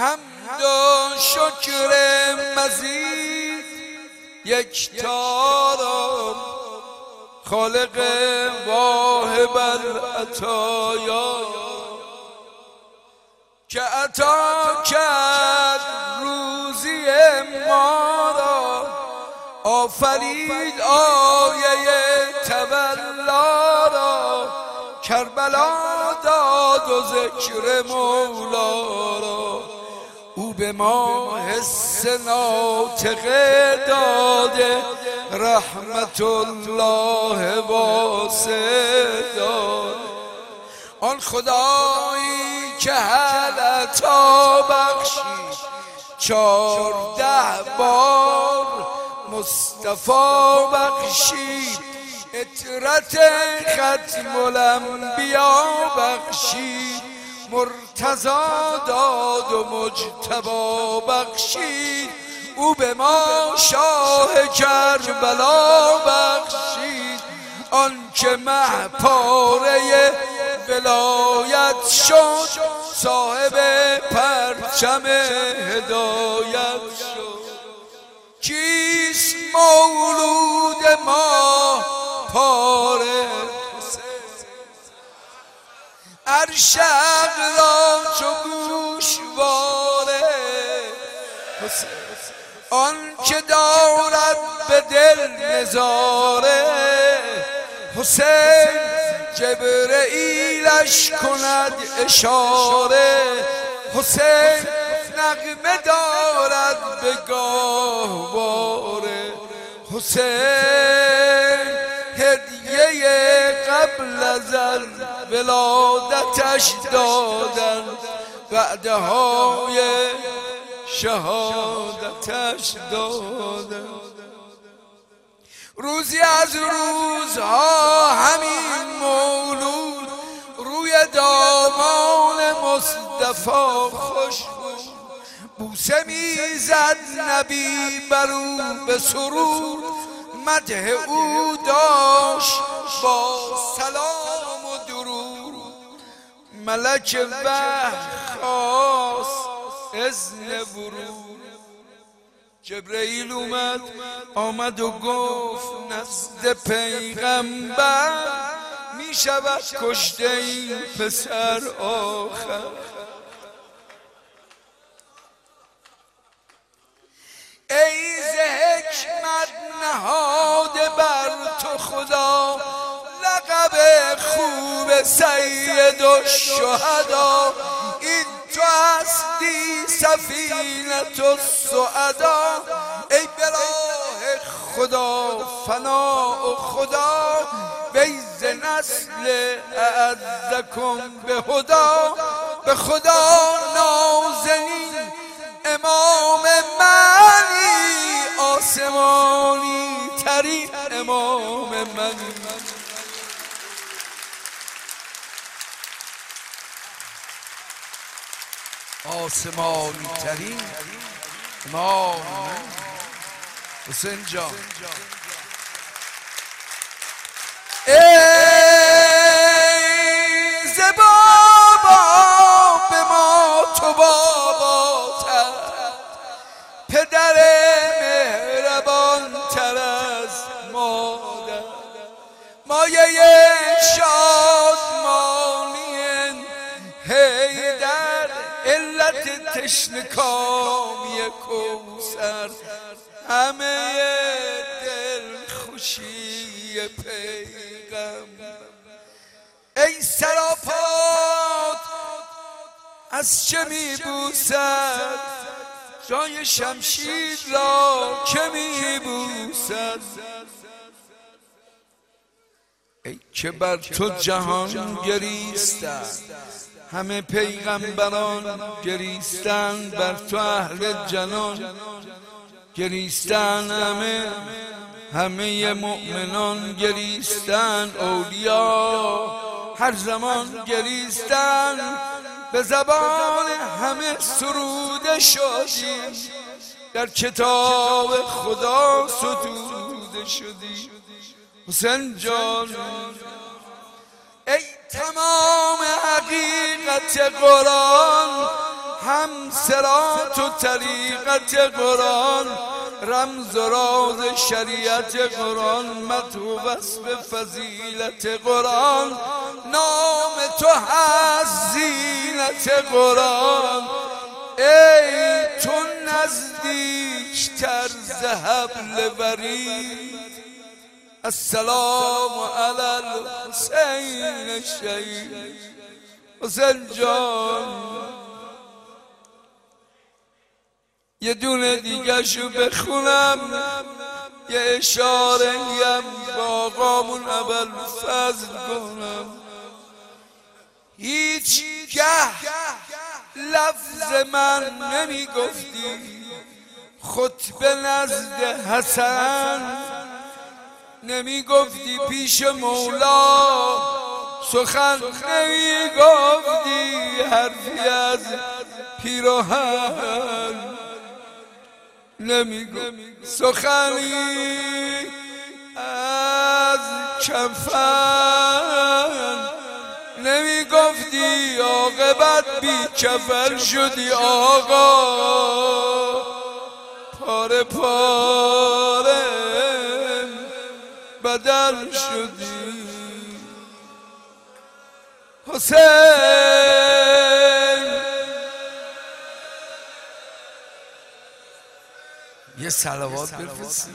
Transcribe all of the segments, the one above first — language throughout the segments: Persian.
حمد و شکر مزید یکتا خالق واهب العطایا که عطا کرد روزی ما را، آفرید آیه تولا را، کربلا داد و ذکر مولا را. او به ما حس ناطقه داده، رحمت الله واسع داد. آن خدایی که هر عطا بخشید 14 بار مصطفی بخشید، اطرت ختم الانبیا بخشید، مرتضی داد و مجتبی بخشید. او به ما شاه کربلا بخشید، آن که مهپاره ولایت شد، صاحب پرچم هدایت شد. کیست مولود ما پاره ارشق را چو گوشواره، آن که دارد به دل نظاره، حسین جبرئیلش کند اشاره، حسین نغمه دارد به گاهواره، حسین هدیه قبل از ولادتش دادن، وعده های شهادتش دادن. روزی از روزها همین مولود روی دامان مصطفی خوش بود، بوسه میزد نبی برو به سرود، مدح او داشت با سلام و درود. ملک وحی خواست اذن ورود، جبرئیل آمد و گفت نزد پیغمبر، می شود کشته این پسر آخر. ای ز حکمت نهاده بر تو خدا، لقب خوب سید الشهدا. این تو هستی سفینة السعدا، ای به راه خدا فناء خدا، وی ز نسل اعزکم به هدا. به خدا نازنین امام منی، آسمانی ترین امام منی. آسمانی ترین امام من حسین جان. ای ز بابا به ما تو بابا تر، پدر مهربان تر از مادر، مایه شادمانی حیدر، علت تشنکامی کوثر، همه دل خوشی پیغمبر. ای سراپات از چه میبوسد، جای شمشیر را که میبوسد. ای که بر تو جهان گریستند، همه پیغمبران گریستند بر تو، اهل جنان گریستند، همه مؤمنان گریستند، اولیا هر زمان گریستند. به زبان همه سروده شدی، در کتاب خدا ستوده شدی. حسین جان ای تمام حقیقت قرآن، هم صراط و طریقت قرآن، رمز و راز شریعت قرآن، مدح و وصف فضیلت قرآن، نام تو هست زینت قرآن. ای تو نزدیکتر ز حبل ورید، السلام علی الحسین شهید. حسین جان یه دونه دیگه شو بخونم، یه اشاره یم با آقامون ابوالفضل کنم. هیچ گه لفظ من نمی گفتی، خطبه نزد حسن نمی گفتی، پیش مولا سخن نمی گفتی، حرفی از پیراهن نمی گفتی، سخنی از کفن نمی گفتی، عاقبت بی کفن شدی آقا، پاره پاره بدل شدی. حسین یه صلوات بفرستید.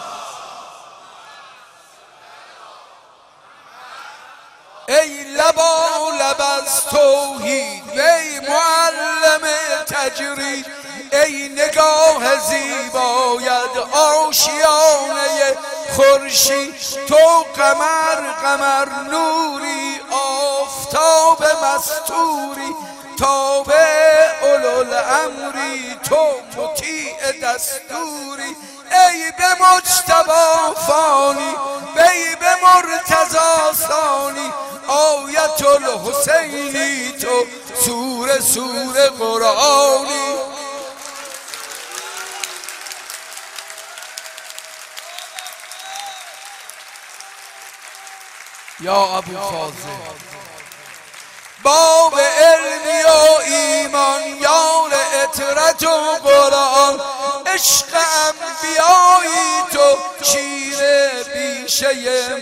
ای لبا لب از توحید، ای معلم تجرید، ای نگاه زیبایت آشیانه خورشید، تو قمر قمر نوری، آفتاب مستوری، تابع اولوالامری، تو مطیع دستوری. ای به مجتبی فانی، ای به مرتضی ثانی، آیت الحسینی، تو سوره قرآنی. یا ابوالفاضل باب علمی و ایمان، یار اطرت و قرآن، عشق انبیایی، تو شیر بیشه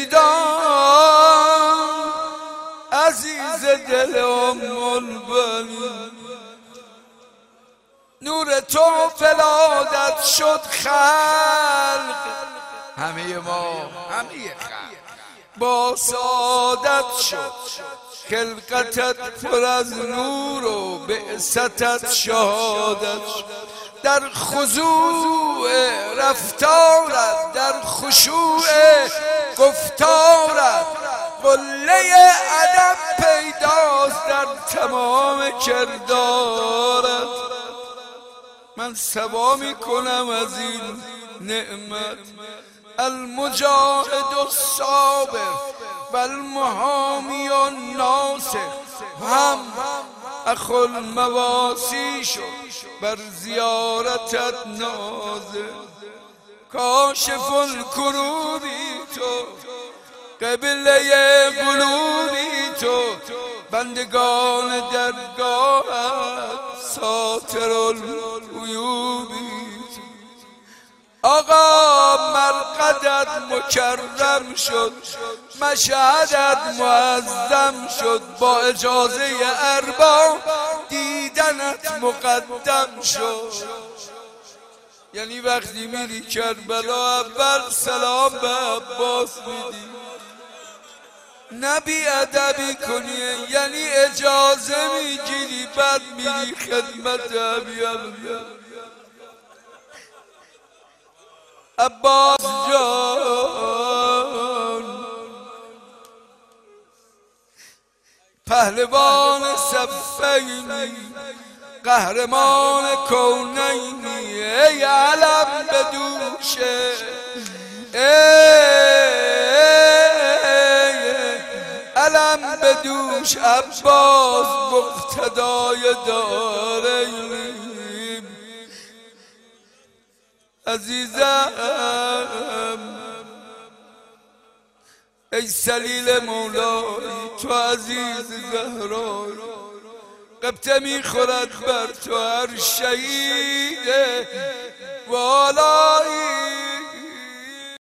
میدان، عزیز دل ام البنین. نور تو فلادت شد خلق، همه ما همه خلق با سعادت شد، خلقتت پر از نور و بعثتت شهادت شد. در خضوع رفتارت، در خشوع گفتارت، قله ادب پیداست در تمام کردارت. من سبا میکنم از این نعمت، المجاهد الصابر و المحامی الناصر، هم اخو المواسی شد بر زیارتت ناظر. کاشف الکروبی تو، قبله قلوبی تو، بندگان درگاهت ساتر العیوبی. آقا مرقدت مکرم شد، مشهدت معظم شد، با اجازه ارباب دیدنت مقدم شد. یعنی وقتی میری کربلا اول سلام به عباس میدی، نبی ادبی کنی یعنی اجازه میگیری، بعد میری خدمت ابی عباس جان. پهلوان صفینی، قهرمان کونینی، ای علم به دوشه، علم به دوش عباس مقتدای دارینی. عزیزم ای سلیل مولایی، تو عزیز زهرایی، قبطه میخورد بر تو هر شهیده والا